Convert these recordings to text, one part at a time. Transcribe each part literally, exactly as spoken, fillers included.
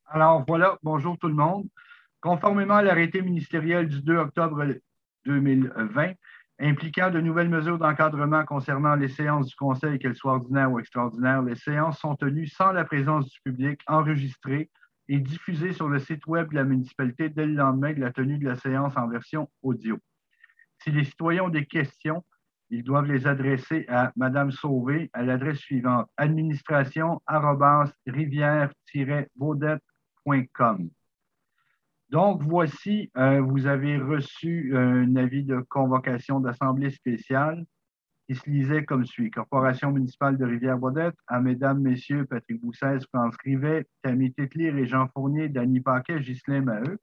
Alors voilà, bonjour tout le monde. Conformément à l'arrêté ministériel du deux octobre deux mille vingt, impliquant de nouvelles mesures d'encadrement concernant les séances du Conseil, qu'elles soient ordinaires ou extraordinaires, les séances sont tenues sans la présence du public, enregistrées et diffusées sur le site Web de la municipalité dès le lendemain de la tenue de la séance en version audio. Si les citoyens ont des questions, ils doivent les adresser à Mme Sauvé à l'adresse suivante: administration arobase rivière-baudette point com. Donc, voici, euh, vous avez reçu un avis de convocation d'assemblée spéciale qui se lisait comme suit. Corporation municipale de Rivière-Baudette, à Mesdames, Messieurs, Patrick Boussès, France Rivet, Tammy Tétlier, Régent Fournier, Danny Paquet, Ghislain Maheu.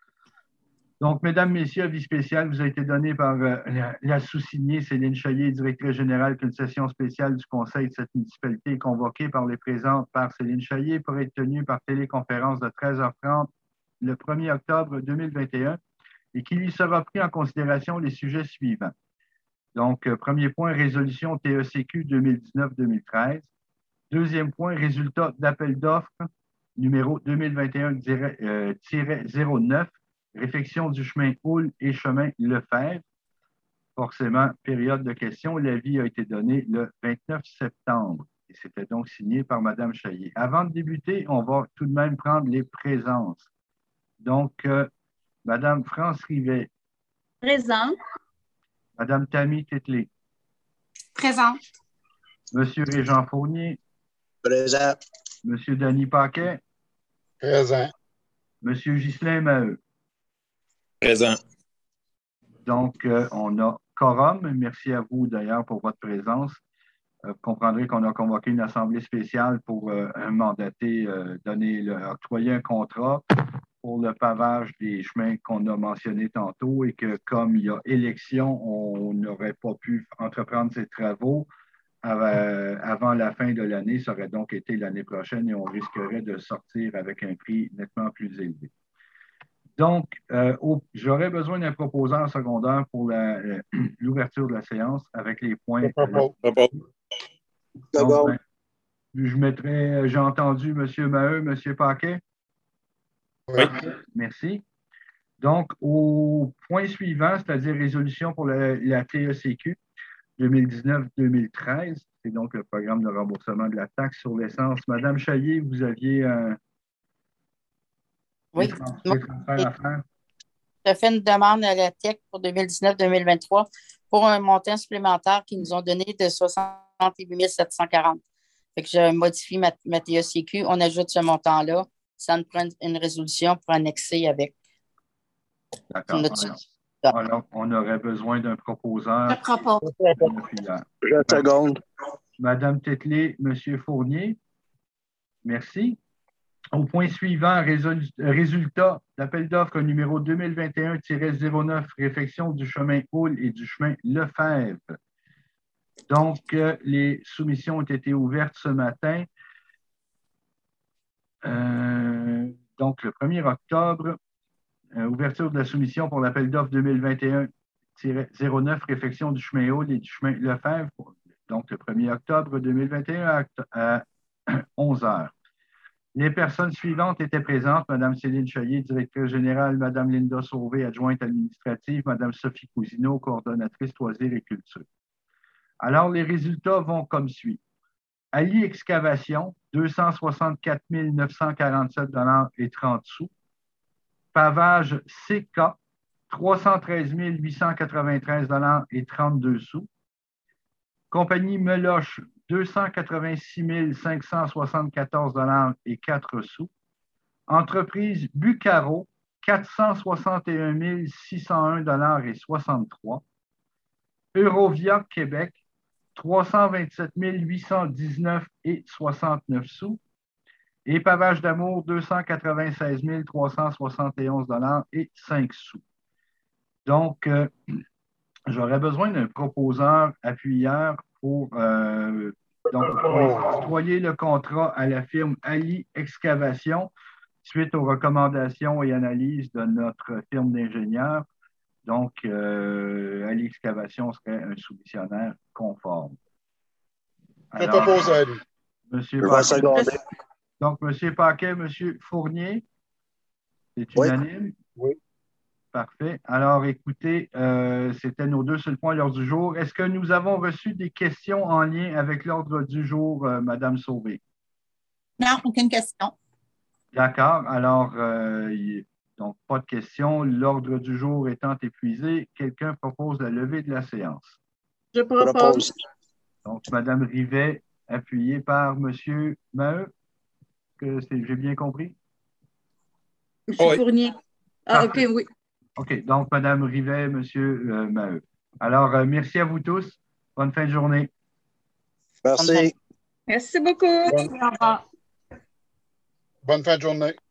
Donc, Mesdames, Messieurs, avis spécial vous a été donné par euh, la, la sous-signée Céline Chaillet, directrice générale, qu'une session spéciale du Conseil de cette municipalité est convoquée par les présents par Céline Chaillet pour être tenue par téléconférence de treize heures trente le premier octobre deux mille vingt et un et qu'il y sera pris en considération les sujets suivants. Donc, euh, premier point, résolution T E C Q deux mille dix-neuf deux mille treize. Deuxième point, résultat d'appel d'offres numéro deux mille vingt et un tiret zéro neuf. Réfection du chemin Houle et chemin Lefebvre. Forcément, période de questions. L'avis a été donné le vingt-neuf septembre et c'était donc signé par Mme Chaillet. Avant de débuter, on va tout de même prendre les présences. Donc, euh, Mme France Rivet. Présent. Mme Tammy Tétlier. Présente. Monsieur Régent Fournier. Présent. Monsieur Danny Paquet. Présent. Monsieur Ghislain Maheu. Présent. Donc, euh, on a quorum. Merci à vous d'ailleurs pour votre présence. Euh, vous comprendrez qu'on a convoqué une assemblée spéciale pour euh, mandater, euh, donner, le, octroyer un contrat pour le pavage des chemins qu'on a mentionnés tantôt et que comme il y a élection, on n'aurait pas pu entreprendre ces travaux avant la fin de l'année. Ça aurait donc été l'année prochaine et on risquerait de sortir avec un prix nettement plus élevé. Donc, euh, j'aurais besoin d'un proposeur secondaire pour l'ouverture de la séance avec les points. Donc, ben, je mettrai, j'ai entendu M. Maheu, M. Paquet. Oui. Merci. Donc, au point suivant, c'est-à-dire résolution pour la, la T E C Q deux mille dix-neuf deux mille treize, c'est donc le programme de remboursement de la taxe sur l'essence. Madame Chaillet, vous aviez un oui. transfert à faire? J'ai fait une demande à la T E C pour deux mille dix-neuf deux mille vingt-trois pour un montant supplémentaire qu'ils nous ont donné de soixante-huit mille sept cent quarante. Fait que je modifie ma, ma T E C Q, on ajoute ce montant-là, ça nous prend une résolution pour annexer avec. D'accord. Alors, alors, on aurait besoin d'un proposeur. Je propose. Je seconde. Madame Tétlier, Monsieur Fournier. Merci. Au point suivant, résultat d'appel d'offres numéro deux mille vingt et un tiret zéro neuf, réfection du chemin Houle et du chemin Lefebvre. Donc, euh, les soumissions ont été ouvertes ce matin. Euh, donc, le premier octobre, euh, ouverture de la soumission pour l'appel d'offres deux mille vingt et un tiret zéro neuf, réfection du chemin Houle et du chemin Lefebvre. Donc, le premier octobre deux mille vingt et un à onze heures. Les personnes suivantes étaient présentes: Mme Céline Chaillet, directrice générale, Mme Linda Sauvé, adjointe administrative, Mme Sophie Cousineau, coordonnatrice loisirs et culture. Alors, les résultats vont comme suit. Ali Excavation, deux cent soixante-quatre mille neuf cent quarante-sept dollars et trente sous. Pavage C K, trois cent treize mille huit cent quatre-vingt-treize dollars et trente-deux sous. Compagnie Meloche, deux cent quatre-vingt-six mille cinq cent soixante-quatorze dollars et quatre sous. Entreprise Bucaro, quatre cent soixante et un mille six cent un dollars et soixante-trois. Eurovia Québec, trois cent vingt-sept mille huit cent dix-neuf et soixante-neuf sous. Et Pavage d'Amour, deux cent quatre-vingt-seize mille trois cent soixante et onze dollars et cinq sous. Donc, euh, j'aurais besoin d'un proposeur appuyeur pour euh, donc, octroyer le contrat à la firme Ali Excavation suite aux recommandations et analyses de notre firme d'ingénieurs. Donc, euh, Ali Excavation serait un soumissionnaire conforme. Je propose à lui. Monsieur Je vais seconder. Donc, M. Paquet, M. Fournier, c'est unanime? Oui. Parfait. Alors, écoutez, euh, c'était nos deux seuls points à l'ordre du jour. Est-ce que nous avons reçu des questions en lien avec l'ordre du jour, euh, Mme Sauvé? Non, aucune question. D'accord. Alors, euh, il- donc, pas de questions. L'ordre du jour étant épuisé, quelqu'un propose la levée de la séance. Je propose. Propose. Donc, Mme Rivet, appuyée par M. Maheu. Que c'est- j'ai bien compris? M. Oui. Fournier. Ah, OK, Parfait. oui. OK. Donc, Mme Rivet, M. euh, Maheu. Alors, euh, merci à vous tous. Bonne fin de journée. Merci. Merci beaucoup. Bonne, Au revoir. bonne fin de journée.